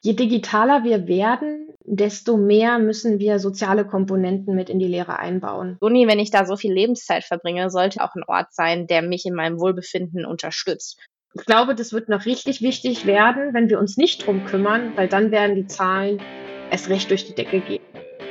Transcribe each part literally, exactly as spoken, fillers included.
Je digitaler wir werden, desto mehr müssen wir soziale Komponenten mit in die Lehre einbauen. Uni, wenn ich da so viel Lebenszeit verbringe, sollte auch ein Ort sein, der mich in meinem Wohlbefinden unterstützt. Ich glaube, das wird noch richtig wichtig werden, wenn wir uns nicht drum kümmern, weil dann werden die Zahlen erst recht durch die Decke gehen.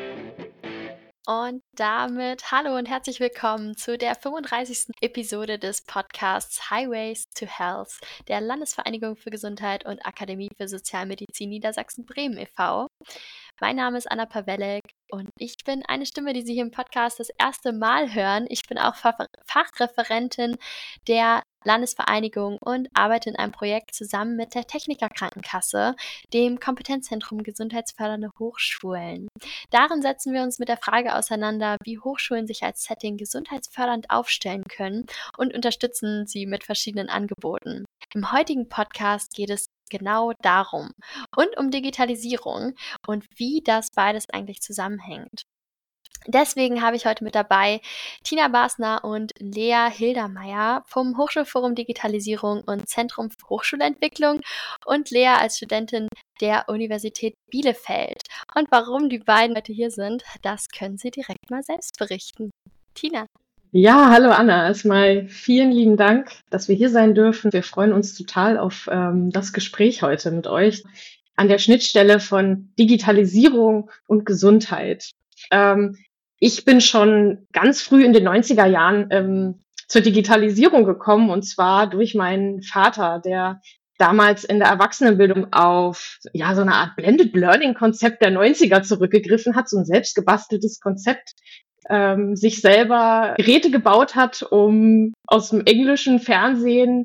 Und damit hallo und herzlich willkommen zu der fünfunddreißigsten Episode des Podcasts Highways to Health der Landesvereinigung für Gesundheit und Akademie für Sozialmedizin Niedersachsen-Bremen e V Mein Name ist Anna Pawelek und ich bin eine Stimme, die Sie hier im Podcast das erste Mal hören. Ich bin auch Fach- Fachreferentin der Landesvereinigung und arbeite in einem Projekt zusammen mit der Techniker Krankenkasse, dem Kompetenzzentrum Gesundheitsfördernde Hochschulen. Darin setzen wir uns mit der Frage auseinander, wie Hochschulen sich als Setting gesundheitsfördernd aufstellen können und unterstützen sie mit verschiedenen Angeboten. Im heutigen Podcast geht es genau darum und um Digitalisierung und wie das beides eigentlich zusammenhängt. Deswegen habe ich heute mit dabei Tina Basner und Lea Hildermeier vom Hochschulforum Digitalisierung und Zentrum für Hochschulentwicklung und Lea als Studentin der Universität Bielefeld. Und warum die beiden heute hier sind, das können sie direkt mal selbst berichten. Tina. Ja, hallo Anna. Erstmal vielen lieben Dank, dass wir hier sein dürfen. Wir freuen uns total auf ähm, das Gespräch heute mit euch an der Schnittstelle von Digitalisierung und Gesundheit. Ähm, ich bin schon ganz früh in den neunziger Jahren ähm, zur Digitalisierung gekommen, und zwar durch meinen Vater, der damals in der Erwachsenenbildung auf ja so eine Art Blended Learning Konzept der neunziger zurückgegriffen hat, so ein selbst gebasteltes Konzept, ähm, sich selber Geräte gebaut hat, um aus dem englischen Fernsehen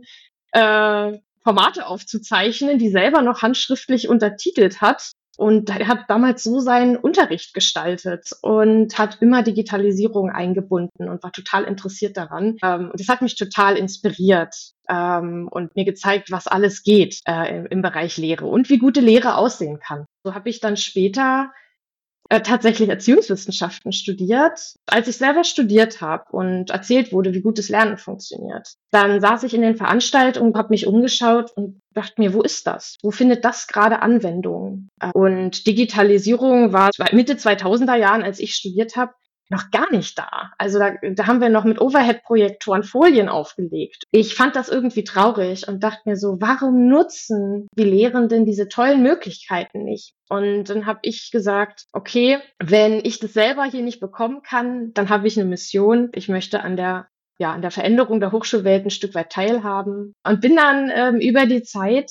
äh, Formate aufzuzeichnen, die selber noch handschriftlich untertitelt hat. Und er hat damals so seinen Unterricht gestaltet und hat immer Digitalisierung eingebunden und war total interessiert daran. Ähm, und das hat mich total inspiriert ähm, und mir gezeigt, was alles geht äh, im, im Bereich Lehre und wie gute Lehre aussehen kann. So habe ich dann später äh, tatsächlich Erziehungswissenschaften studiert. Als ich selber studiert habe und erzählt wurde, wie gutes Lernen funktioniert, dann saß ich in den Veranstaltungen, habe mich umgeschaut und dachte mir, wo ist das? Wo findet das gerade Anwendung? Und Digitalisierung war Mitte zweitausender Jahren, als ich studiert habe, noch gar nicht da. Also da, da haben wir noch mit Overhead-Projektoren Folien aufgelegt. Ich fand das irgendwie traurig und dachte mir so, warum nutzen die Lehrenden diese tollen Möglichkeiten nicht? Und dann habe ich gesagt, okay, wenn ich das selber hier nicht bekommen kann, dann habe ich eine Mission. Ich möchte an der ja an der Veränderung der Hochschulwelt ein Stück weit teilhaben und bin dann ähm, über die Zeit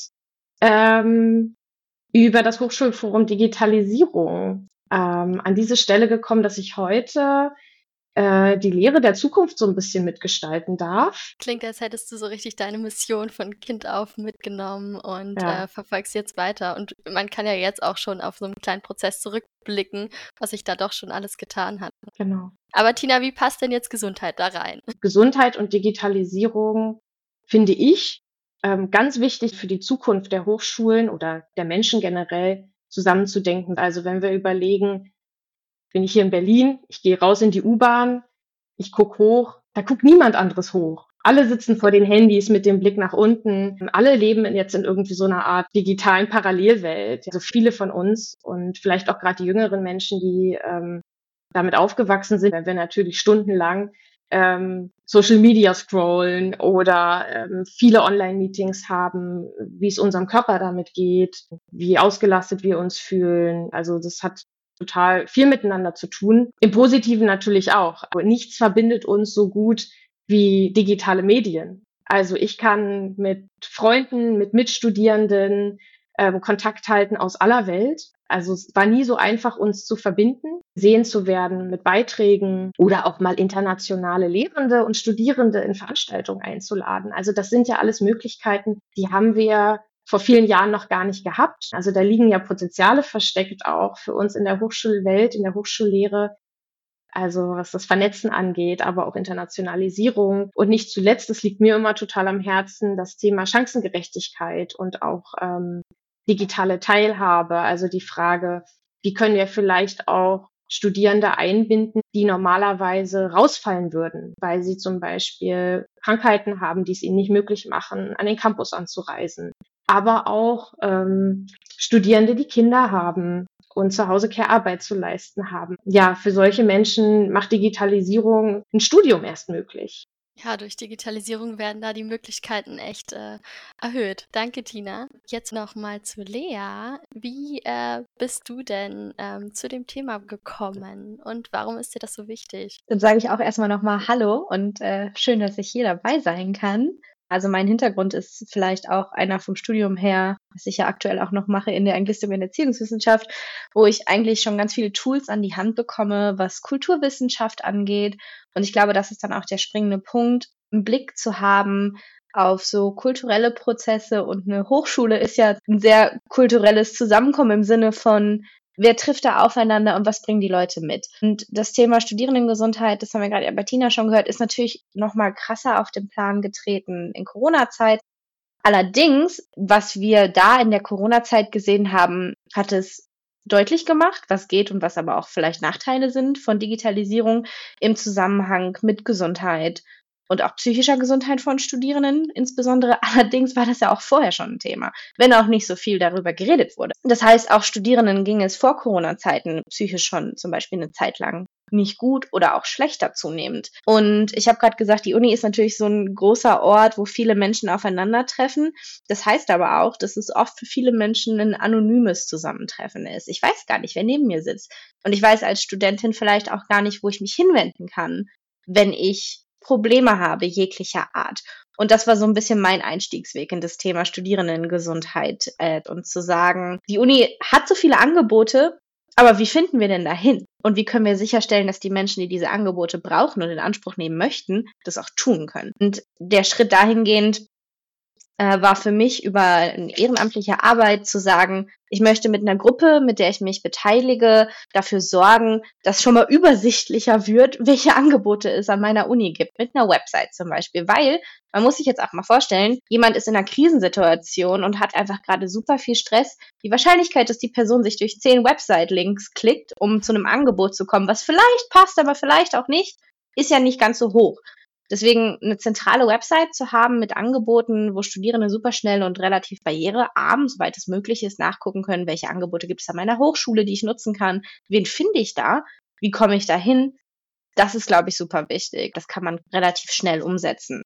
ähm, über das Hochschulforum Digitalisierung ähm, an diese Stelle gekommen, dass ich heute äh, die Lehre der Zukunft so ein bisschen mitgestalten darf. Klingt, als hättest du so richtig deine Mission von Kind auf mitgenommen und Ja. äh, verfolgst jetzt weiter. Und man kann ja jetzt auch schon auf so einen kleinen Prozess zurückblicken, was sich da doch schon alles getan hat. Genau. Aber Tina, wie passt denn jetzt Gesundheit da rein? Gesundheit und Digitalisierung finde ich ähm, ganz wichtig für die Zukunft der Hochschulen oder der Menschen generell zusammenzudenken. Also wenn wir überlegen, bin ich hier in Berlin, ich gehe raus in die U-Bahn, ich gucke hoch, da guckt niemand anderes hoch. Alle sitzen vor den Handys mit dem Blick nach unten. Alle leben jetzt in irgendwie so einer Art digitalen Parallelwelt. Also viele von uns und vielleicht auch gerade die jüngeren Menschen, die ähm, damit aufgewachsen sind, wenn wir natürlich stundenlang ähm, Social Media scrollen oder ähm, viele Online-Meetings haben, wie es unserem Körper damit geht, wie ausgelastet wir uns fühlen. Also das hat total viel miteinander zu tun. Im Positiven natürlich auch. Aber nichts verbindet uns so gut wie digitale Medien. Also ich kann mit Freunden, mit Mitstudierenden ähm, Kontakt halten aus aller Welt. Also es war nie so einfach, uns zu verbinden, gesehen zu werden mit Beiträgen oder auch mal internationale Lehrende und Studierende in Veranstaltungen einzuladen. Also das sind ja alles Möglichkeiten, die haben wir vor vielen Jahren noch gar nicht gehabt. Also da liegen ja Potenziale versteckt auch für uns in der Hochschulwelt, in der Hochschullehre. Also was das Vernetzen angeht, aber auch Internationalisierung. Und nicht zuletzt, das liegt mir immer total am Herzen, das Thema Chancengerechtigkeit und auch ähm, digitale Teilhabe. Also die Frage, wie können wir vielleicht auch Studierende einbinden, die normalerweise rausfallen würden, weil sie zum Beispiel Krankheiten haben, die es ihnen nicht möglich machen, an den Campus anzureisen. Aber auch ähm, Studierende, die Kinder haben und zu Hause Care-Arbeit zu leisten haben. Ja, für solche Menschen macht Digitalisierung ein Studium erst möglich. Ja, durch Digitalisierung werden da die Möglichkeiten echt äh, erhöht. Danke, Tina. Jetzt noch mal zu Lea. Wie äh, bist du denn ähm, zu dem Thema gekommen und warum ist dir das so wichtig? Dann sage ich auch erstmal nochmal Hallo und äh, schön, dass ich hier dabei sein kann. Also mein Hintergrund ist vielleicht auch einer vom Studium her, was ich ja aktuell auch noch mache in der Anglistik und Erziehungswissenschaft, wo ich eigentlich schon ganz viele Tools an die Hand bekomme, was Kulturwissenschaft angeht. Und ich glaube, das ist dann auch der springende Punkt, einen Blick zu haben auf so kulturelle Prozesse. Und eine Hochschule ist ja ein sehr kulturelles Zusammenkommen im Sinne von, wer trifft da aufeinander und was bringen die Leute mit? Und das Thema Studierendengesundheit, das haben wir gerade ja bei Tina schon gehört, ist natürlich noch mal krasser auf den Plan getreten in Corona-Zeit. Allerdings, was wir da in der Corona-Zeit gesehen haben, hat es deutlich gemacht, was geht und was aber auch vielleicht Nachteile sind von Digitalisierung im Zusammenhang mit Gesundheit und auch psychischer Gesundheit von Studierenden insbesondere. Allerdings war das ja auch vorher schon ein Thema, wenn auch nicht so viel darüber geredet wurde. Das heißt, auch Studierenden ging es vor Corona-Zeiten psychisch schon zum Beispiel eine Zeit lang nicht gut oder auch schlechter zunehmend. Und ich habe gerade gesagt, die Uni ist natürlich so ein großer Ort, wo viele Menschen aufeinandertreffen. Das heißt aber auch, dass es oft für viele Menschen ein anonymes Zusammentreffen ist. Ich weiß gar nicht, wer neben mir sitzt. Und ich weiß als Studentin vielleicht auch gar nicht, wo ich mich hinwenden kann, wenn ich Probleme habe, jeglicher Art. Und das war so ein bisschen mein Einstiegsweg in das Thema Studierendengesundheit äh, und zu sagen, die Uni hat so viele Angebote, aber wie finden wir denn dahin? Und wie können wir sicherstellen, dass die Menschen, die diese Angebote brauchen und in Anspruch nehmen möchten, das auch tun können? Und der Schritt dahingehend äh, war für mich über eine ehrenamtliche Arbeit zu sagen, ich möchte mit einer Gruppe, mit der ich mich beteilige, dafür sorgen, dass schon mal übersichtlicher wird, welche Angebote es an meiner Uni gibt, mit einer Website zum Beispiel. Weil, man muss sich jetzt auch mal vorstellen, jemand ist in einer Krisensituation und hat einfach gerade super viel Stress. Die Wahrscheinlichkeit, dass die Person sich durch zehn Website-Links klickt, um zu einem Angebot zu kommen, was vielleicht passt, aber vielleicht auch nicht, ist ja nicht ganz so hoch. Deswegen eine zentrale Website zu haben mit Angeboten, wo Studierende super schnell und relativ barrierearm, soweit es möglich ist, nachgucken können, welche Angebote gibt es an meiner Hochschule, die ich nutzen kann, wen finde ich da, wie komme ich da hin, das ist, glaube ich, super wichtig. Das kann man relativ schnell umsetzen.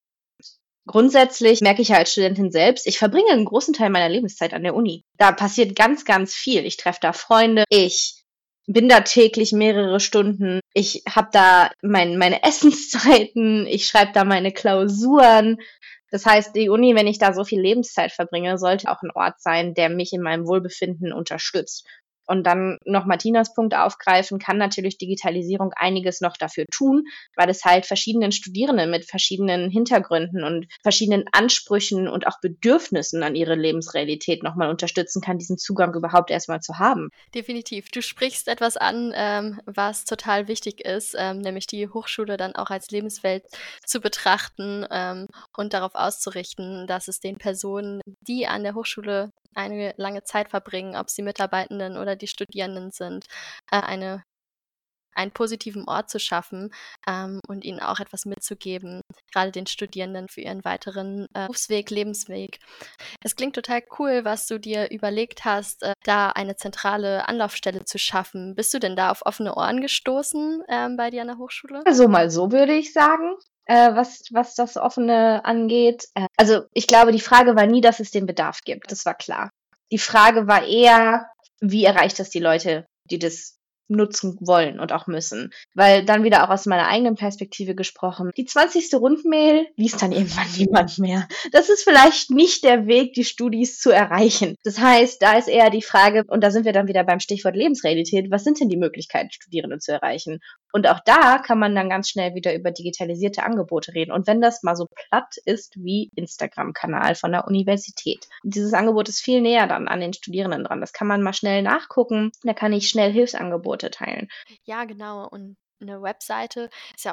Grundsätzlich merke ich ja als Studentin selbst, ich verbringe einen großen Teil meiner Lebenszeit an der Uni. Da passiert ganz, ganz viel. Ich treffe da Freunde, ich bin da täglich mehrere Stunden. Ich habe da mein, meine Essenszeiten, ich schreibe da meine Klausuren. Das heißt, die Uni, wenn ich da so viel Lebenszeit verbringe, sollte auch ein Ort sein, der mich in meinem Wohlbefinden unterstützt. Und dann noch Martinas Punkt aufgreifen, kann natürlich Digitalisierung einiges noch dafür tun, weil es halt verschiedenen Studierenden mit verschiedenen Hintergründen und verschiedenen Ansprüchen und auch Bedürfnissen an ihre Lebensrealität nochmal unterstützen kann, diesen Zugang überhaupt erstmal zu haben. Definitiv. Du sprichst etwas an, ähm, was total wichtig ist, ähm, nämlich die Hochschule dann auch als Lebenswelt zu betrachten ähm, und darauf auszurichten, dass es den Personen, die an der Hochschule eine lange Zeit verbringen, ob sie Mitarbeitenden oder die Studierenden sind, äh, eine, einen positiven Ort zu schaffen ähm, und ihnen auch etwas mitzugeben, gerade den Studierenden für ihren weiteren äh, Berufsweg, Lebensweg. Es klingt total cool, was du dir überlegt hast, äh, da eine zentrale Anlaufstelle zu schaffen. Bist du denn da auf offene Ohren gestoßen ähm, bei dir an der Hochschule? Also mal so würde ich sagen. Äh, was, was das Offene angeht. Äh, also ich glaube, die Frage war nie, dass es den Bedarf gibt. Das war klar. Die Frage war eher, wie erreicht das die Leute, die das nutzen wollen und auch müssen. Weil dann wieder auch aus meiner eigenen Perspektive gesprochen, die zwanzigste Rundmail liest dann irgendwann niemand mehr. Das ist vielleicht nicht der Weg, die Studis zu erreichen. Das heißt, da ist eher die Frage, und da sind wir dann wieder beim Stichwort Lebensrealität, was sind denn die Möglichkeiten, Studierende zu erreichen? Und auch da kann man dann ganz schnell wieder über digitalisierte Angebote reden. Und wenn das mal so platt ist wie Instagram-Kanal von der Universität. Dieses Angebot ist viel näher dann an den Studierenden dran. Das kann man mal schnell nachgucken. Da kann ich schnell Hilfsangebote teilen. Ja, genau. Und eine Webseite ist ja auch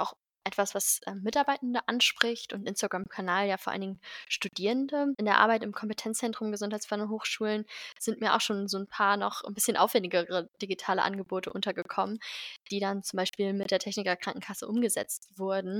etwas, was äh, Mitarbeitende anspricht und Instagram-Kanal ja vor allen Dingen Studierende. In der Arbeit im Kompetenzzentrum Gesundheitsförderung Hochschulen sind mir auch schon so ein paar noch ein bisschen aufwendigere digitale Angebote untergekommen, die dann zum Beispiel mit der Techniker Krankenkasse umgesetzt wurden.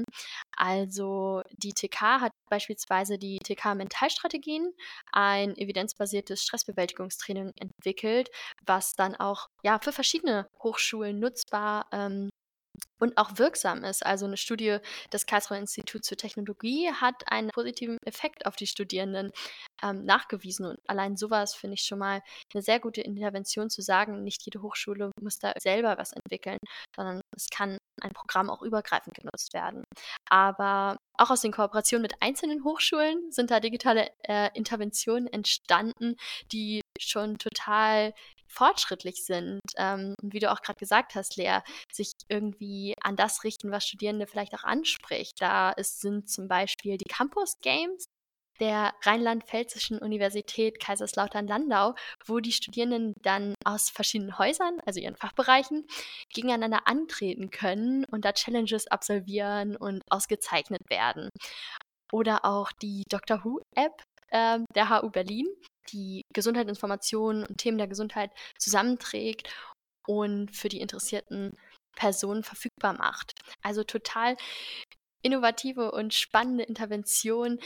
Also die T K hat beispielsweise die T K Mentalstrategien, ein evidenzbasiertes Stressbewältigungstraining entwickelt, was dann auch ja für verschiedene Hochschulen nutzbar ähm, und auch wirksam ist. Also eine Studie des Karlsruher Instituts für Technologie hat einen positiven Effekt auf die Studierenden ähm, nachgewiesen. Und allein sowas finde ich schon mal eine sehr gute Intervention zu sagen, nicht jede Hochschule muss da selber was entwickeln, sondern es kann ein Programm auch übergreifend genutzt werden. Aber auch aus den Kooperationen mit einzelnen Hochschulen sind da digitale äh, Interventionen entstanden, die schon total fortschrittlich sind. Ähm, und wie du auch gerade gesagt hast, Lea, sich irgendwie an das richten, was Studierende vielleicht auch anspricht. Da ist, sind zum Beispiel die Campus Games der Rheinland-Pfälzischen Universität Kaiserslautern-Landau, wo die Studierenden dann aus verschiedenen Häusern, also ihren Fachbereichen, gegeneinander antreten können und da Challenges absolvieren und ausgezeichnet werden. Oder auch die Doctor Who-App ähm, der H U Berlin, die Gesundheitsinformationen und Themen der Gesundheit zusammenträgt und für die interessierten Personen verfügbar macht. Also total innovative und spannende Interventionen,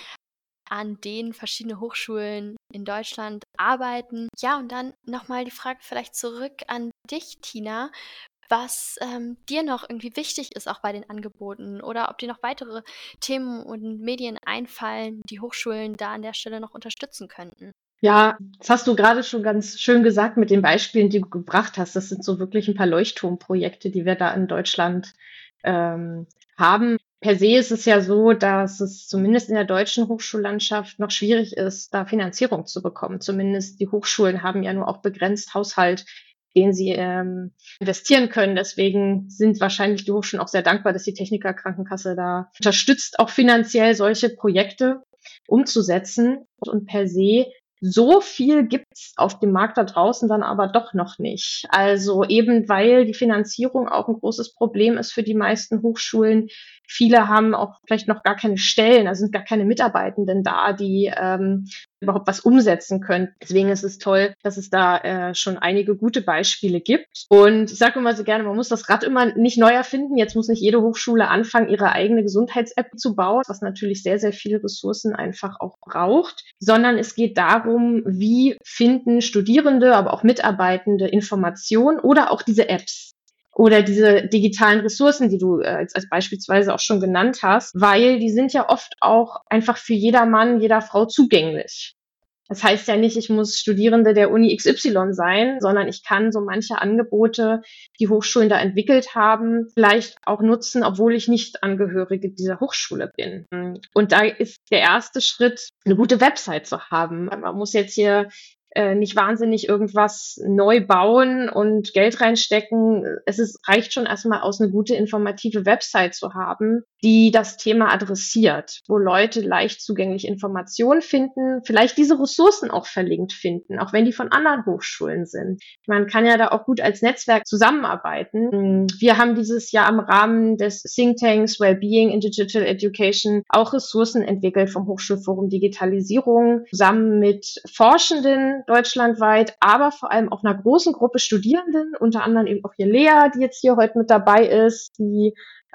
an denen verschiedene Hochschulen in Deutschland arbeiten. Ja, und dann nochmal die Frage vielleicht zurück an dich, Tina, was ähm, dir noch irgendwie wichtig ist, auch bei den Angeboten, oder ob dir noch weitere Themen und Medien einfallen, die Hochschulen da an der Stelle noch unterstützen könnten. Ja, das hast du gerade schon ganz schön gesagt mit den Beispielen, die du gebracht hast. Das sind so wirklich ein paar Leuchtturmprojekte, die wir da in Deutschland ähm, haben. Per se ist es ja so, dass es zumindest in der deutschen Hochschullandschaft noch schwierig ist, da Finanzierung zu bekommen. Zumindest die Hochschulen haben ja nur auch begrenzt Haushalt, den sie ähm, investieren können. Deswegen sind wahrscheinlich die Hochschulen auch sehr dankbar, dass die Techniker Krankenkasse da unterstützt, auch finanziell solche Projekte umzusetzen. Und per se so viel gibt's auf dem Markt da draußen dann aber doch noch nicht. Also eben weil die Finanzierung auch ein großes Problem ist für die meisten Hochschulen. Viele haben auch vielleicht noch gar keine Stellen, also sind gar keine Mitarbeitenden da, die ähm, überhaupt was umsetzen können. Deswegen ist es toll, dass es da äh, schon einige gute Beispiele gibt. Und ich sage immer so gerne, man muss das Rad immer nicht neu erfinden. Jetzt muss nicht jede Hochschule anfangen, ihre eigene Gesundheits-App zu bauen, was natürlich sehr, sehr viele Ressourcen einfach auch braucht, sondern es geht darum, wie finden Studierende, aber auch Mitarbeitende Informationen oder auch diese Apps oder diese digitalen Ressourcen, die du äh, als, als beispielsweise auch schon genannt hast, weil die sind ja oft auch einfach für jedermann, jeder Frau zugänglich. Das heißt ja nicht, ich muss Studierende der Uni X Y sein, sondern ich kann so manche Angebote, die Hochschulen da entwickelt haben, vielleicht auch nutzen, obwohl ich nicht Angehörige dieser Hochschule bin. Und da ist der erste Schritt, eine gute Website zu haben. Man muss jetzt hier äh, nicht wahnsinnig irgendwas neu bauen und Geld reinstecken. Es ist, reicht schon erstmal aus, eine gute informative Website zu haben, die das Thema adressiert, wo Leute leicht zugänglich Informationen finden, vielleicht diese Ressourcen auch verlinkt finden, auch wenn die von anderen Hochschulen sind. Man kann ja da auch gut als Netzwerk zusammenarbeiten. Wir haben dieses Jahr im Rahmen des Thinktanks Wellbeing in Digital Education auch Ressourcen entwickelt vom Hochschulforum Digitalisierung, zusammen mit Forschenden deutschlandweit, aber vor allem auch einer großen Gruppe Studierenden, unter anderem eben auch hier Lea, die jetzt hier heute mit dabei ist, die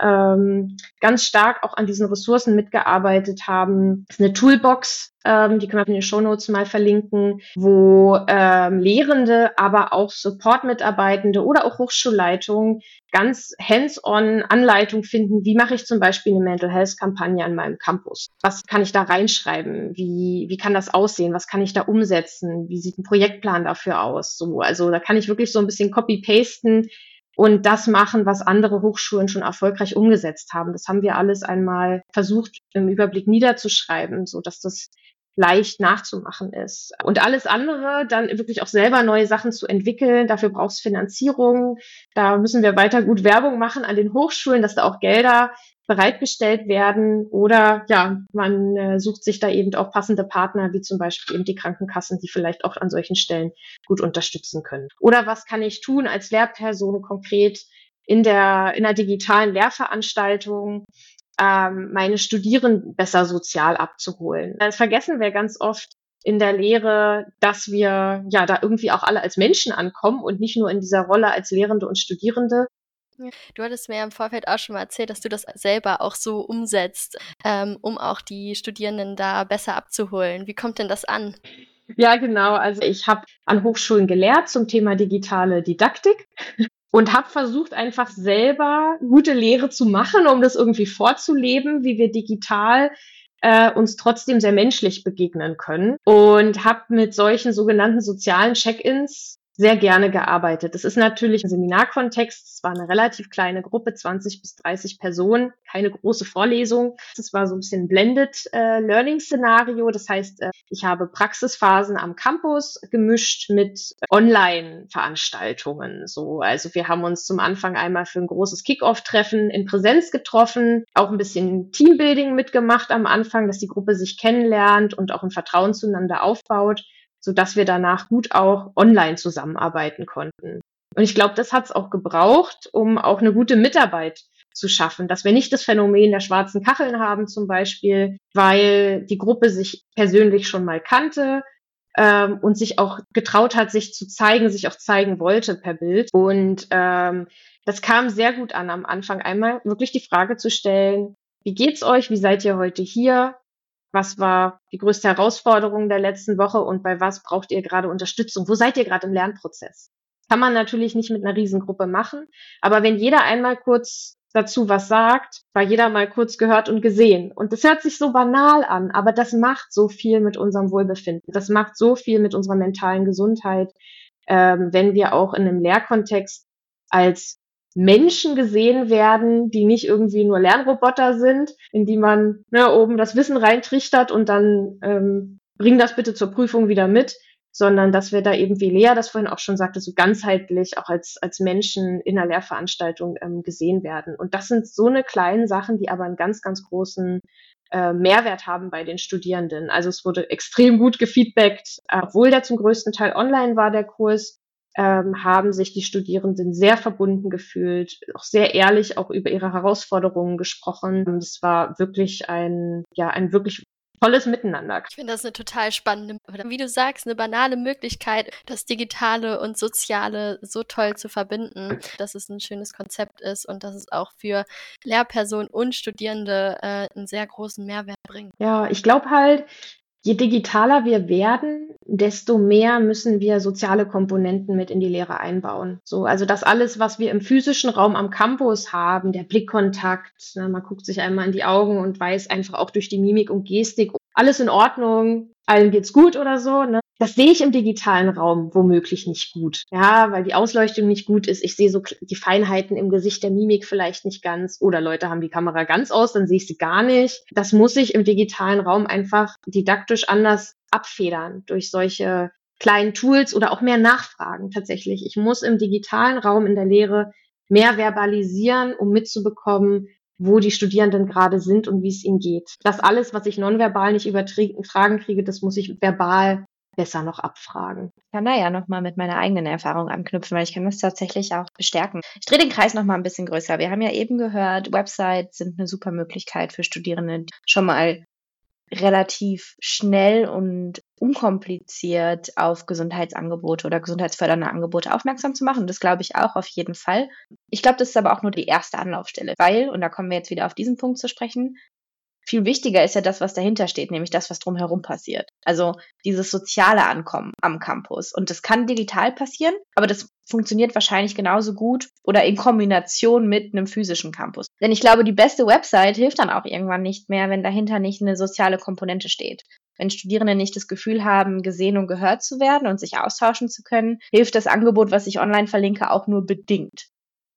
ähm, ganz stark auch an diesen Ressourcen mitgearbeitet haben. Das ist eine Toolbox, ähm, die können wir in den Shownotes mal verlinken, wo ähm, Lehrende, aber auch Support-Mitarbeitende oder auch Hochschulleitungen ganz hands-on Anleitung finden, wie mache ich zum Beispiel eine Mental Health-Kampagne an meinem Campus? Was kann ich da reinschreiben? Wie, wie kann das aussehen? Was kann ich da umsetzen? Wie sieht ein Projektplan dafür aus? So, also da kann ich wirklich so ein bisschen copy-pasten und das machen, was andere Hochschulen schon erfolgreich umgesetzt haben. Das haben wir alles einmal versucht, im Überblick niederzuschreiben, so dass das leicht nachzumachen ist. Und alles andere, dann wirklich auch selber neue Sachen zu entwickeln, dafür braucht es Finanzierung. Da müssen wir weiter gut Werbung machen an den Hochschulen, dass da auch Gelder bereitgestellt werden. Oder ja, man äh, sucht sich da eben auch passende Partner, wie zum Beispiel eben die Krankenkassen, die vielleicht auch an solchen Stellen gut unterstützen können. Oder was kann ich tun als Lehrperson konkret, in der, in der digitalen Lehrveranstaltung ähm, meine Studierenden besser sozial abzuholen. Das vergessen wir ganz oft in der Lehre, dass wir ja da irgendwie auch alle als Menschen ankommen und nicht nur in dieser Rolle als Lehrende und Studierende. Du hattest mir im Vorfeld auch schon mal erzählt, dass du das selber auch so umsetzt, ähm, um auch die Studierenden da besser abzuholen. Wie kommt denn das an? Ja, genau. Also ich habe an Hochschulen gelehrt zum Thema digitale Didaktik und habe versucht, einfach selber gute Lehre zu machen, um das irgendwie vorzuleben, wie wir digital äh, uns trotzdem sehr menschlich begegnen können. Und habe mit solchen sogenannten sozialen Check-ins sehr gerne gearbeitet. Das ist natürlich ein Seminarkontext. Es war eine relativ kleine Gruppe, zwanzig bis dreißig Personen, keine große Vorlesung. Das war so ein bisschen ein Blended äh, Learning-Szenario. Das heißt, äh, ich habe Praxisphasen am Campus gemischt mit Online-Veranstaltungen. So, also wir haben uns zum Anfang einmal für ein großes Kick-Off-Treffen in Präsenz getroffen, auch ein bisschen Teambuilding mitgemacht am Anfang, dass die Gruppe sich kennenlernt und auch ein Vertrauen zueinander aufbaut, sodass wir danach gut auch online zusammenarbeiten konnten. Und ich glaube, das hat es auch gebraucht, um auch eine gute Mitarbeit zu schaffen, dass wir nicht das Phänomen der schwarzen Kacheln haben zum Beispiel, weil die Gruppe sich persönlich schon mal kannte ähm, und sich auch getraut hat, sich zu zeigen, sich auch zeigen wollte per Bild. Und ähm, das kam sehr gut an am Anfang, einmal wirklich die Frage zu stellen, wie geht's euch, wie seid ihr heute hier? Was war die größte Herausforderung der letzten Woche und bei was braucht ihr gerade Unterstützung? Wo seid ihr gerade im Lernprozess? Kann man natürlich nicht mit einer Riesengruppe machen, aber wenn jeder einmal kurz dazu was sagt, war jeder mal kurz gehört und gesehen. Und das hört sich so banal an, aber das macht so viel mit unserem Wohlbefinden. Das macht so viel mit unserer mentalen Gesundheit, ähm, wenn wir auch in einem Lehrkontext als Menschen gesehen werden, die nicht irgendwie nur Lernroboter sind, in die man ne, oben das Wissen reintrichtert und dann ähm, bring das bitte zur Prüfung wieder mit, sondern dass wir da eben, wie Lea das vorhin auch schon sagte, so ganzheitlich auch als als Menschen in der Lehrveranstaltung ähm, gesehen werden. Und das sind so eine kleinen Sachen, die aber einen ganz, ganz großen äh, Mehrwert haben bei den Studierenden. Also es wurde extrem gut gefeedbackt, obwohl der zum größten Teil online war, der Kurs, ähm, haben sich die Studierenden sehr verbunden gefühlt, auch sehr ehrlich auch über ihre Herausforderungen gesprochen. Es war wirklich ein, ja, ein wirklich tolles Miteinander. Ich finde das eine total spannende, oder wie du sagst, eine banale Möglichkeit, das Digitale und Soziale so toll zu verbinden, dass es ein schönes Konzept ist und dass es auch für Lehrpersonen und Studierende äh, einen sehr großen Mehrwert bringt. Ja, ich glaube halt, je digitaler wir werden, desto mehr müssen wir soziale Komponenten mit in die Lehre einbauen. So, also das alles, was wir im physischen Raum am Campus haben, der Blickkontakt, ne, man guckt sich einmal in die Augen und weiß einfach auch durch die Mimik und Gestik, alles in Ordnung, allen geht's gut oder so, ne? Das sehe ich im digitalen Raum womöglich nicht gut. Ja, weil die Ausleuchtung nicht gut ist. Ich sehe so die Feinheiten im Gesicht der Mimik vielleicht nicht ganz. Oder Leute haben die Kamera ganz aus, dann sehe ich sie gar nicht. Das muss ich im digitalen Raum einfach didaktisch anders abfedern durch solche kleinen Tools oder auch mehr Nachfragen tatsächlich. Ich muss im digitalen Raum in der Lehre mehr verbalisieren, um mitzubekommen, wo die Studierenden gerade sind und wie es ihnen geht. Das alles, was ich nonverbal nicht übertragen kriege, das muss ich verbal besser noch abfragen. Ich kann da ja nochmal mit meiner eigenen Erfahrung anknüpfen, weil ich kann das tatsächlich auch bestärken. Ich drehe den Kreis nochmal ein bisschen größer. Wir haben ja eben gehört, Websites sind eine super Möglichkeit für Studierende, die schon mal relativ schnell und unkompliziert auf Gesundheitsangebote oder gesundheitsfördernde Angebote aufmerksam zu machen. Das glaube ich auch auf jeden Fall. Ich glaube, das ist aber auch nur die erste Anlaufstelle, weil, und da kommen wir jetzt wieder auf diesen Punkt zu sprechen, viel wichtiger ist ja das, was dahinter steht, nämlich das, was drumherum passiert. Also dieses soziale Ankommen am Campus. Und das kann digital passieren, aber das funktioniert wahrscheinlich genauso gut oder in Kombination mit einem physischen Campus. Denn ich glaube, die beste Website hilft dann auch irgendwann nicht mehr, wenn dahinter nicht eine soziale Komponente steht. Wenn Studierende nicht das Gefühl haben, gesehen und gehört zu werden und sich austauschen zu können, hilft das Angebot, was ich online verlinke, auch nur bedingt.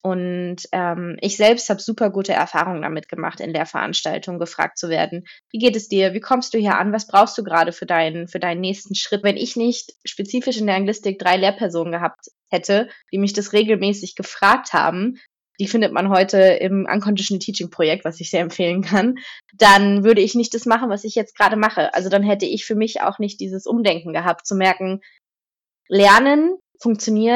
Und ähm, ich selbst habe super gute Erfahrungen damit gemacht, in Lehrveranstaltungen gefragt zu werden, wie geht es dir, wie kommst du hier an, was brauchst du gerade für deinen, für deinen nächsten Schritt? Wenn ich nicht spezifisch in der Anglistik drei Lehrpersonen gehabt hätte, die mich das regelmäßig gefragt haben, die findet man heute im Unconditional Teaching Projekt, was ich sehr empfehlen kann, dann würde ich nicht das machen, was ich jetzt gerade mache. Also dann hätte ich für mich auch nicht dieses Umdenken gehabt, zu merken, Lernen funktioniert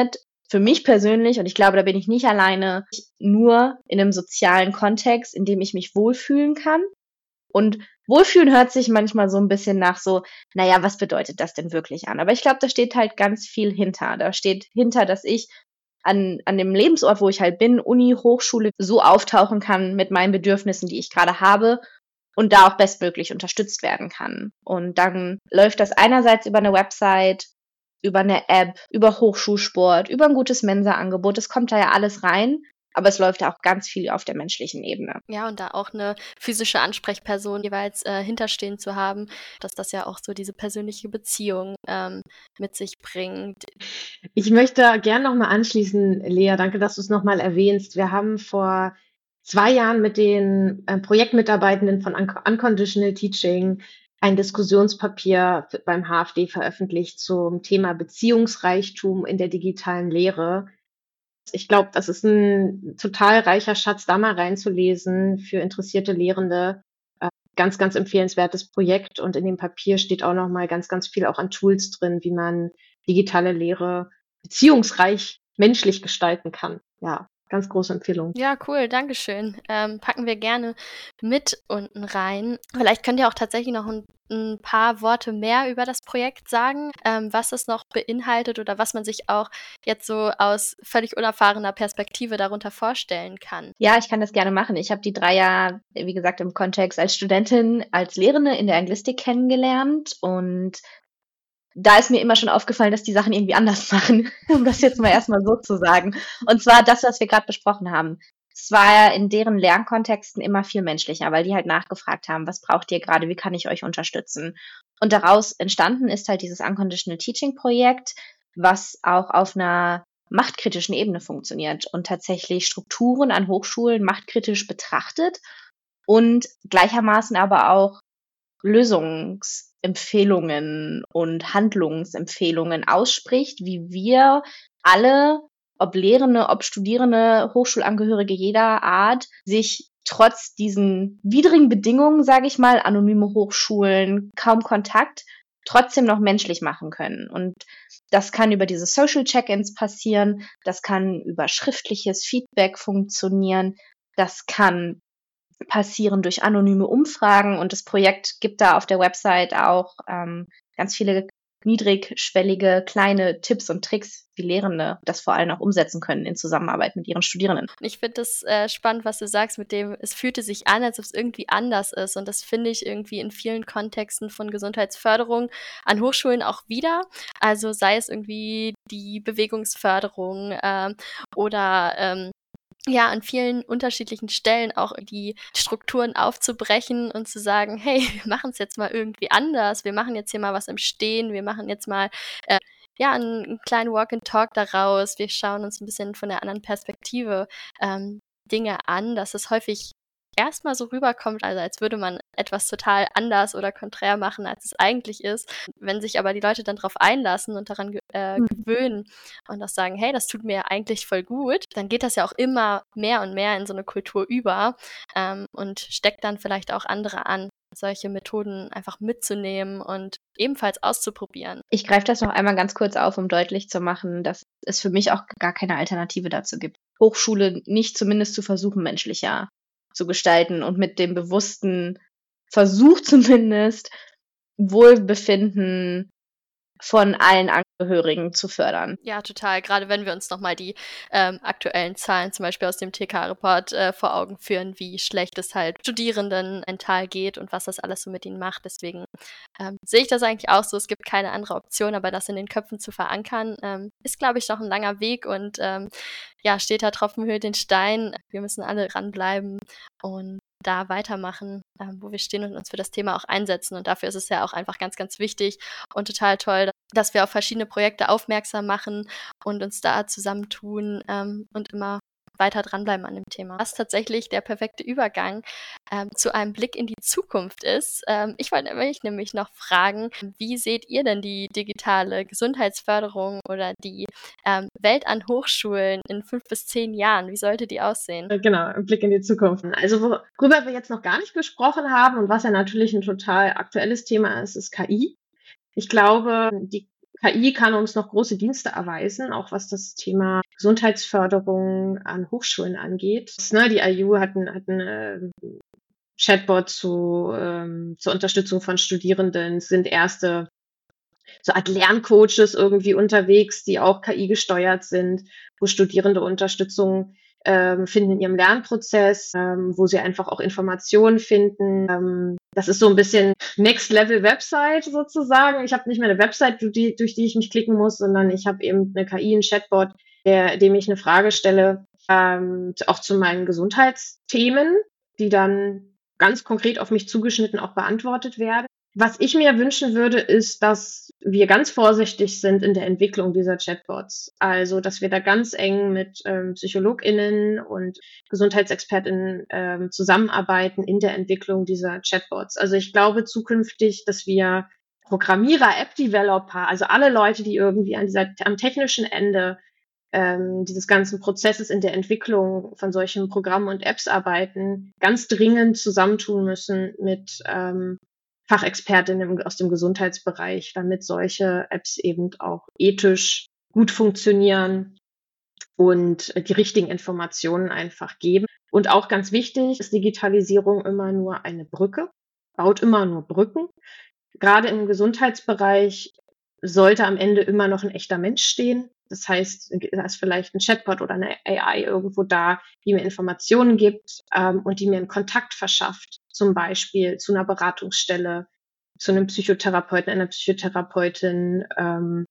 für mich persönlich, und ich glaube, da bin ich nicht alleine, nur in einem sozialen Kontext, in dem ich mich wohlfühlen kann. Und Wohlfühlen hört sich manchmal so ein bisschen nach so, naja, was bedeutet das denn wirklich an? Aber ich glaube, da steht halt ganz viel hinter. Da steht hinter, dass ich an, an dem Lebensort, wo ich halt bin, Uni, Hochschule, so auftauchen kann mit meinen Bedürfnissen, die ich gerade habe und da auch bestmöglich unterstützt werden kann. Und dann läuft das einerseits über eine Website, über eine App, über Hochschulsport, über ein gutes Mensa-Angebot. Das kommt da ja alles rein. Aber es läuft auch ganz viel auf der menschlichen Ebene. Ja, und da auch eine physische Ansprechperson jeweils äh, hinterstehen zu haben, dass das ja auch so diese persönliche Beziehung ähm, mit sich bringt. Ich möchte gern nochmal anschließen, Lea, danke, dass du es nochmal erwähnst. Wir haben vor zwei Jahren mit den äh, Projektmitarbeitenden von Un- Unconditional Teaching ein Diskussionspapier f- beim H F D veröffentlicht zum Thema Beziehungsreichtum in der digitalen Lehre. Ich glaube, das ist ein total reicher Schatz, da mal reinzulesen für interessierte Lehrende. Äh, Ganz, ganz empfehlenswertes Projekt. Und in dem Papier steht auch noch mal ganz, ganz viel auch an Tools drin, wie man digitale Lehre beziehungsreich menschlich gestalten kann. Ja, ganz große Empfehlung. Ja, cool, Dankeschön. Ähm, packen wir gerne mit unten rein. Vielleicht könnt ihr auch tatsächlich noch ein, ein paar Worte mehr über das Projekt sagen, ähm, was es noch beinhaltet oder was man sich auch jetzt so aus völlig unerfahrener Perspektive darunter vorstellen kann. Ja, ich kann das gerne machen. Ich habe die drei ja, wie gesagt, im Kontext als Studentin, als Lehrende in der Anglistik kennengelernt. Und da ist mir immer schon aufgefallen, dass die Sachen irgendwie anders machen, um das jetzt mal erstmal so zu sagen. Und zwar das, was wir gerade besprochen haben. Es war ja in deren Lernkontexten immer viel menschlicher, weil die halt nachgefragt haben, was braucht ihr gerade, wie kann ich euch unterstützen? Und daraus entstanden ist halt dieses Unconditional Teaching Projekt, was auch auf einer machtkritischen Ebene funktioniert und tatsächlich Strukturen an Hochschulen machtkritisch betrachtet und gleichermaßen aber auch Lösungsempfehlungen und Handlungsempfehlungen ausspricht, wie wir alle, ob Lehrende, ob Studierende, Hochschulangehörige jeder Art, sich trotz diesen widrigen Bedingungen, sage ich mal, anonyme Hochschulen, kaum Kontakt, trotzdem noch menschlich machen können. Und das kann über diese Social Check-ins passieren, das kann über schriftliches Feedback funktionieren, das kann passieren durch anonyme Umfragen, und das Projekt gibt da auf der Website auch ähm, ganz viele niedrigschwellige kleine Tipps und Tricks, wie Lehrende das vor allem auch umsetzen können in Zusammenarbeit mit ihren Studierenden. Ich finde das äh, spannend, was du sagst, mit dem, es fühlte sich an, als ob es irgendwie anders ist. Und das finde ich irgendwie in vielen Kontexten von Gesundheitsförderung an Hochschulen auch wieder. Also sei es irgendwie die Bewegungsförderung ähm, oder ähm, ja, an vielen unterschiedlichen Stellen auch die Strukturen aufzubrechen und zu sagen, hey, wir machen es jetzt mal irgendwie anders, wir machen jetzt hier mal was im Stehen, wir machen jetzt mal äh, ja, einen, einen kleinen Walk and Talk daraus, wir schauen uns ein bisschen von der anderen Perspektive ähm, Dinge an, dass es häufig erstmal so rüberkommt, also als würde man etwas total anders oder konträr machen, als es eigentlich ist. Wenn sich aber die Leute dann drauf einlassen und daran ge- äh, Mhm. gewöhnen und auch sagen, hey, das tut mir eigentlich voll gut, dann geht das ja auch immer mehr und mehr in so eine Kultur über ähm, und steckt dann vielleicht auch andere an, solche Methoden einfach mitzunehmen und ebenfalls auszuprobieren. Ich greife das noch einmal ganz kurz auf, um deutlich zu machen, dass es für mich auch gar keine Alternative dazu gibt. Hochschule nicht zumindest zu versuchen, menschlicher zu gestalten und mit dem bewussten Versuch zumindest, Wohlbefinden von allen Angehörigen zu fördern. Ja, total. Gerade wenn wir uns nochmal die ähm, aktuellen Zahlen zum Beispiel aus dem T K-Report äh, vor Augen führen, wie schlecht es halt Studierenden mental geht und was das alles so mit ihnen macht. Deswegen ähm, sehe ich das eigentlich auch so. Es gibt keine andere Option, aber das in den Köpfen zu verankern, ähm, ist, glaube ich, noch ein langer Weg und ähm, ja, steter Tropfen höhlt den Stein. Wir müssen alle ranbleiben und da weitermachen, ähm, wo wir stehen und uns für das Thema auch einsetzen. Und dafür ist es ja auch einfach ganz, ganz wichtig und total toll, dass wir auf verschiedene Projekte aufmerksam machen und uns da zusammentun ähm, und immer weiter dranbleiben an dem Thema. Was tatsächlich der perfekte Übergang ähm, zu einem Blick in die Zukunft ist. Ähm, ich wollte mich nämlich noch fragen, wie seht ihr denn die digitale Gesundheitsförderung oder die ähm, Welt an Hochschulen in fünf bis zehn Jahren? Wie sollte die aussehen? Genau, ein Blick in die Zukunft. Also worüber wir jetzt noch gar nicht gesprochen haben und was ja natürlich ein total aktuelles Thema ist, ist K I. Ich glaube, die K I kann uns noch große Dienste erweisen, auch was das Thema Gesundheitsförderung an Hochschulen angeht. Ne, die I U hat ein, hat ein äh, Chatbot zu, ähm, zur Unterstützung von Studierenden, es sind erste so Art Lerncoaches irgendwie unterwegs, die auch K I gesteuert sind, wo Studierende Unterstützung ähm, finden in ihrem Lernprozess, ähm, wo sie einfach auch Informationen finden. Ähm, das ist so ein bisschen Next-Level-Website sozusagen. Ich habe nicht mehr eine Website, durch die, durch die ich mich klicken muss, sondern ich habe eben eine K I, einen Chatbot, der, dem ich eine Frage stelle, ähm, auch zu meinen Gesundheitsthemen, die dann ganz konkret auf mich zugeschnitten auch beantwortet werden. Was ich mir wünschen würde, ist, dass wir ganz vorsichtig sind in der Entwicklung dieser Chatbots. Also, dass wir da ganz eng mit ähm, PsychologInnen und GesundheitsexpertInnen ähm, zusammenarbeiten in der Entwicklung dieser Chatbots. Also ich glaube zukünftig, dass wir Programmierer, App-Developer, also alle Leute, die irgendwie an dieser, am technischen Ende ähm, dieses ganzen Prozesses in der Entwicklung von solchen Programmen und Apps arbeiten, ganz dringend zusammentun müssen mit ähm, Fachexpertinnen aus dem Gesundheitsbereich, damit solche Apps eben auch ethisch gut funktionieren und die richtigen Informationen einfach geben. Und auch ganz wichtig ist Digitalisierung immer nur eine Brücke, baut immer nur Brücken. Gerade im Gesundheitsbereich sollte am Ende immer noch ein echter Mensch stehen. Das heißt, da ist vielleicht ein Chatbot oder eine A I irgendwo da, die mir Informationen gibt ähm, und die mir einen Kontakt verschafft, zum Beispiel zu einer Beratungsstelle, zu einem Psychotherapeuten, einer Psychotherapeutin ähm,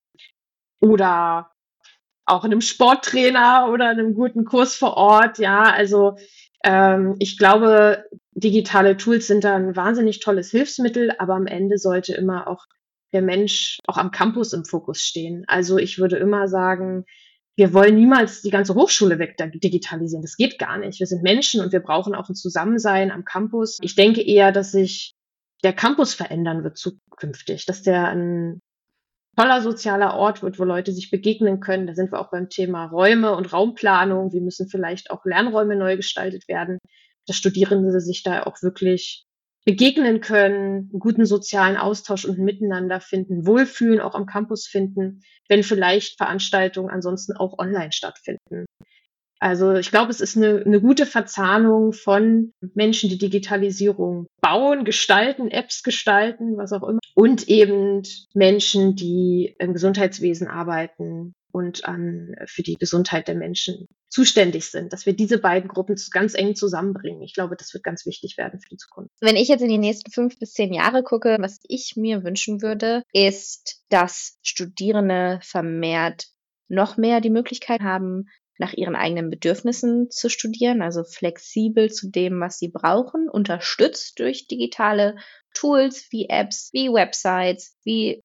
oder auch einem Sporttrainer oder einem guten Kurs vor Ort. Ja, also ähm, ich glaube, digitale Tools sind da ein wahnsinnig tolles Hilfsmittel, aber am Ende sollte immer auch der Mensch auch am Campus im Fokus stehen. Also ich würde immer sagen, wir wollen niemals die ganze Hochschule wegdigitalisieren. Das geht gar nicht. Wir sind Menschen und wir brauchen auch ein Zusammensein am Campus. Ich denke eher, dass sich der Campus verändern wird zukünftig, dass der ein toller sozialer Ort wird, wo Leute sich begegnen können. Da sind wir auch beim Thema Räume und Raumplanung. Wie müssen vielleicht auch Lernräume neu gestaltet werden, dass Studierende sich da auch wirklich begegnen können, einen guten sozialen Austausch und ein Miteinander finden, Wohlfühlen auch am Campus finden, wenn vielleicht Veranstaltungen ansonsten auch online stattfinden. Also ich glaube, es ist eine, eine gute Verzahnung von Menschen, die Digitalisierung bauen, gestalten, Apps gestalten, was auch immer, und eben Menschen, die im Gesundheitswesen arbeiten und an, für die Gesundheit der Menschen zuständig sind, dass wir diese beiden Gruppen ganz eng zusammenbringen. Ich glaube, das wird ganz wichtig werden für die Zukunft. Wenn ich jetzt in die nächsten fünf bis zehn Jahre gucke, was ich mir wünschen würde, ist, dass Studierende vermehrt noch mehr die Möglichkeit haben, nach ihren eigenen Bedürfnissen zu studieren, also flexibel zu dem, was sie brauchen, unterstützt durch digitale Tools wie Apps, wie Websites, wie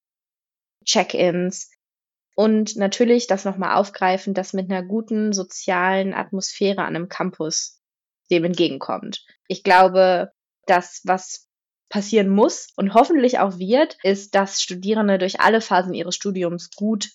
Check-ins. Und natürlich das nochmal aufgreifen, dass mit einer guten sozialen Atmosphäre an einem Campus dem entgegenkommt. Ich glaube, das, was passieren muss und hoffentlich auch wird, ist, dass Studierende durch alle Phasen ihres Studiums gut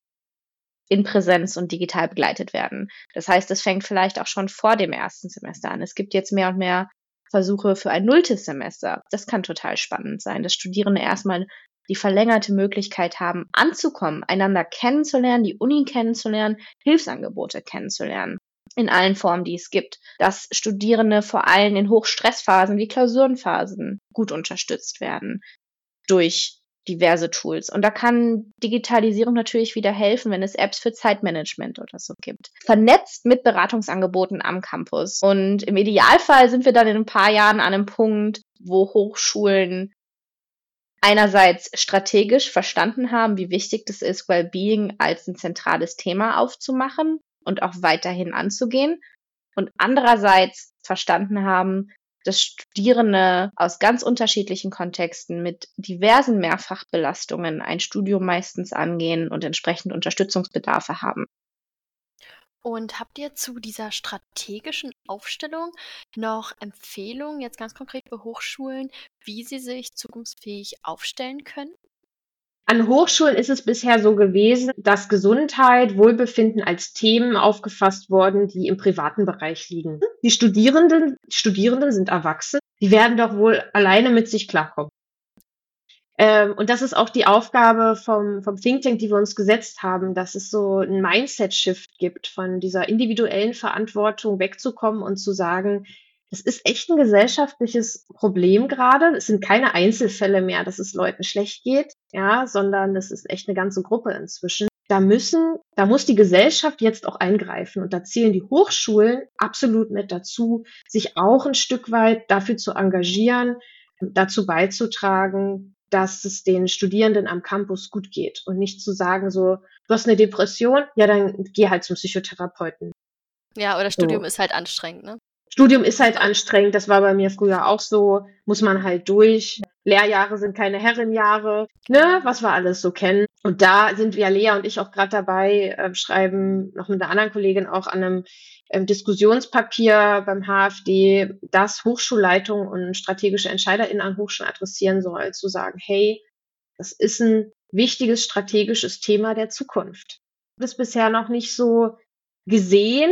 in Präsenz und digital begleitet werden. Das heißt, es fängt vielleicht auch schon vor dem ersten Semester an. Es gibt jetzt mehr und mehr Versuche für ein nulltes Semester. Das kann total spannend sein, dass Studierende erstmal die verlängerte Möglichkeit haben, anzukommen, einander kennenzulernen, die Uni kennenzulernen, Hilfsangebote kennenzulernen, in allen Formen, die es gibt. Dass Studierende vor allem in Hochstressphasen wie Klausurenphasen gut unterstützt werden durch diverse Tools. Und da kann Digitalisierung natürlich wieder helfen, wenn es Apps für Zeitmanagement oder so gibt. Vernetzt mit Beratungsangeboten am Campus. Und im Idealfall sind wir dann in ein paar Jahren an einem Punkt, wo Hochschulen einerseits strategisch verstanden haben, wie wichtig das ist, Wellbeing als ein zentrales Thema aufzumachen und auch weiterhin anzugehen. Und andererseits verstanden haben, dass Studierende aus ganz unterschiedlichen Kontexten mit diversen Mehrfachbelastungen ein Studium meistens angehen und entsprechend Unterstützungsbedarfe haben. Und habt ihr zu dieser strategischen Aufstellung noch Empfehlungen, jetzt ganz konkret für Hochschulen, wie sie sich zukunftsfähig aufstellen können? An Hochschulen ist es bisher so gewesen, dass Gesundheit, Wohlbefinden als Themen aufgefasst wurden, die im privaten Bereich liegen. Die Studierenden, Studierenden sind erwachsen, die werden doch wohl alleine mit sich klarkommen. Ähm, und das ist auch die Aufgabe vom, vom Think Tank, die wir uns gesetzt haben, dass es so ein Mindset-Shift gibt, von dieser individuellen Verantwortung wegzukommen und zu sagen, das ist echt ein gesellschaftliches Problem gerade. Es sind keine Einzelfälle mehr, dass es Leuten schlecht geht, ja, sondern das ist echt eine ganze Gruppe inzwischen. Da müssen, da muss die Gesellschaft jetzt auch eingreifen. Und da zählen die Hochschulen absolut mit dazu, sich auch ein Stück weit dafür zu engagieren, dazu beizutragen, dass es den Studierenden am Campus gut geht und nicht zu sagen so, du hast eine Depression, ja, dann geh halt zum Psychotherapeuten. Ja, oder Studium So. ist halt anstrengend, ne? Studium ist halt anstrengend, das war bei mir früher auch so, muss man halt durch. Lehrjahre sind keine Herrenjahre, ne, was wir alles so kennen. Und da sind wir, Lea und ich, auch gerade dabei, äh, schreiben noch mit einer anderen Kollegin auch an einem ähm, Diskussionspapier beim H F D, das Hochschulleitung und strategische EntscheiderInnen an Hochschulen adressieren soll, zu sagen, hey, das ist ein wichtiges strategisches Thema der Zukunft. Das ist bisher noch nicht so gesehen,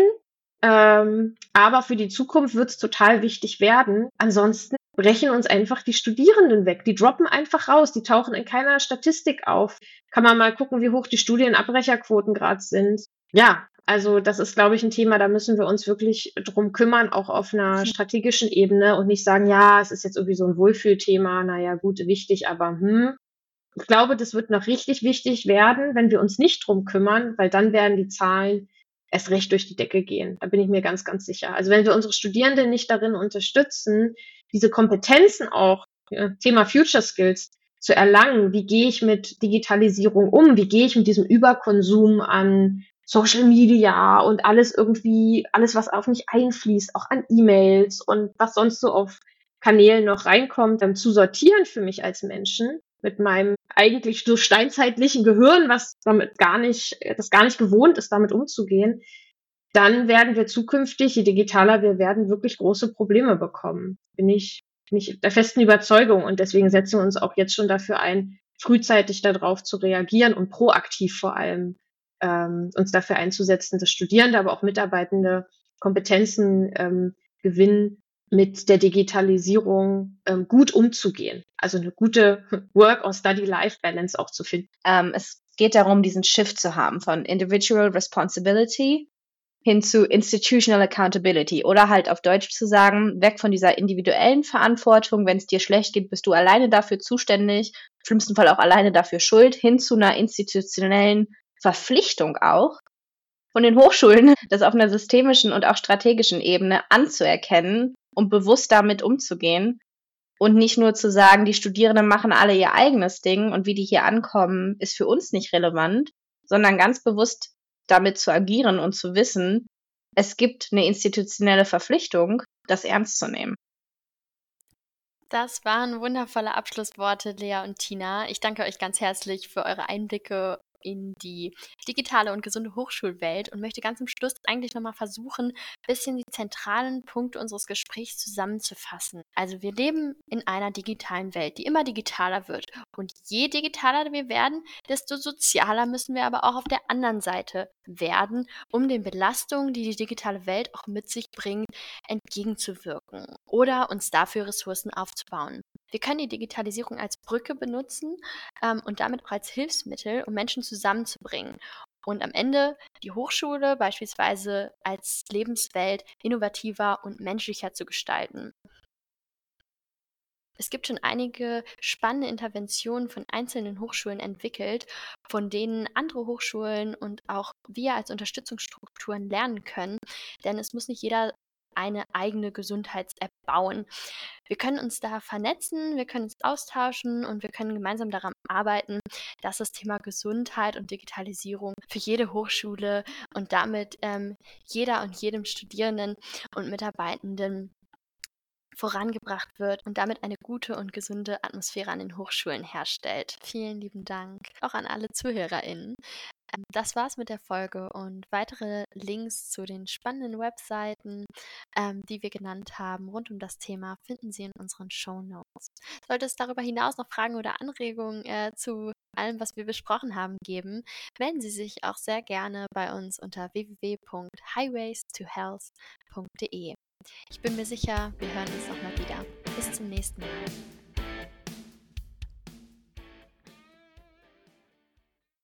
ähm, aber für die Zukunft wird es total wichtig werden. Ansonsten brechen uns einfach die Studierenden weg. Die droppen einfach raus. Die tauchen in keiner Statistik auf. Kann man mal gucken, wie hoch die Studienabbrecherquoten gerade sind. Ja, also das ist, glaube ich, ein Thema, da müssen wir uns wirklich drum kümmern, auch auf einer strategischen Ebene und nicht sagen, ja, es ist jetzt irgendwie so ein Wohlfühlthema, naja, gut, wichtig, aber hm. Ich glaube, das wird noch richtig wichtig werden, wenn wir uns nicht drum kümmern, weil dann werden die Zahlen erst recht durch die Decke gehen. Da bin ich mir ganz, ganz sicher. Also wenn wir unsere Studierenden nicht darin unterstützen, diese Kompetenzen auch, ja, Thema Future Skills, zu erlangen, wie gehe ich mit Digitalisierung um, wie gehe ich mit diesem Überkonsum an Social Media und alles irgendwie, alles, was auf mich einfließt, auch an E-Mails und was sonst so auf Kanälen noch reinkommt, dann zu sortieren für mich als Menschen mit meinem eigentlich so steinzeitlichen Gehirn, was damit gar nicht, das gar nicht gewohnt ist, damit umzugehen, dann werden wir zukünftig, je digitaler wir werden, wirklich große Probleme bekommen. Bin ich, bin ich der festen Überzeugung. Und deswegen setzen wir uns auch jetzt schon dafür ein, frühzeitig darauf zu reagieren und proaktiv vor allem ähm, uns dafür einzusetzen, dass Studierende, aber auch Mitarbeitende Kompetenzen ähm, gewinnen, mit der Digitalisierung ähm, gut umzugehen. Also eine gute Work-or-Study-Life-Balance auch zu finden. Ähm, es geht darum, diesen Shift zu haben von Individual Responsibility hin zu Institutional Accountability oder halt auf Deutsch zu sagen, weg von dieser individuellen Verantwortung, wenn es dir schlecht geht, bist du alleine dafür zuständig, im schlimmsten Fall auch alleine dafür schuld, hin zu einer institutionellen Verpflichtung auch von den Hochschulen, das auf einer systemischen und auch strategischen Ebene anzuerkennen und bewusst damit umzugehen und nicht nur zu sagen, die Studierenden machen alle ihr eigenes Ding und wie die hier ankommen, ist für uns nicht relevant, sondern ganz bewusst damit zu agieren und zu wissen, es gibt eine institutionelle Verpflichtung, das ernst zu nehmen. Das waren wundervolle Abschlussworte, Lea und Tina. Ich danke euch ganz herzlich für eure Einblicke in die digitale und gesunde Hochschulwelt und möchte ganz am Schluss eigentlich nochmal versuchen, ein bisschen die zentralen Punkte unseres Gesprächs zusammenzufassen. Also wir leben in einer digitalen Welt, die immer digitaler wird. Und je digitaler wir werden, desto sozialer müssen wir aber auch auf der anderen Seite werden, um den Belastungen, die die digitale Welt auch mit sich bringt, entgegenzuwirken oder uns dafür Ressourcen aufzubauen. Wir können die Digitalisierung als Brücke benutzen ähm, und damit auch als Hilfsmittel, um Menschen zusammenzubringen. Und am Ende die Hochschule beispielsweise als Lebenswelt innovativer und menschlicher zu gestalten. Es gibt schon einige spannende Interventionen von einzelnen Hochschulen entwickelt, von denen andere Hochschulen und auch wir als Unterstützungsstrukturen lernen können, denn es muss nicht jeder eine eigene Gesundheits-App bauen. Wir können uns da vernetzen, wir können uns austauschen und wir können gemeinsam daran arbeiten, dass das Thema Gesundheit und Digitalisierung für jede Hochschule und damit ähm, jeder und jedem Studierenden und Mitarbeitenden vorangebracht wird und damit eine gute und gesunde Atmosphäre an den Hochschulen herstellt. Vielen lieben Dank auch an alle ZuhörerInnen. Das war's mit der Folge und weitere Links zu den spannenden Webseiten, ähm, die wir genannt haben, rund um das Thema, finden Sie in unseren Shownotes. Sollte es darüber hinaus noch Fragen oder Anregungen äh, zu allem, was wir besprochen haben, geben, melden Sie sich auch sehr gerne bei uns unter w w w punkt highways to health punkt d e. Ich bin mir sicher, wir hören uns nochmal wieder. Bis zum nächsten Mal.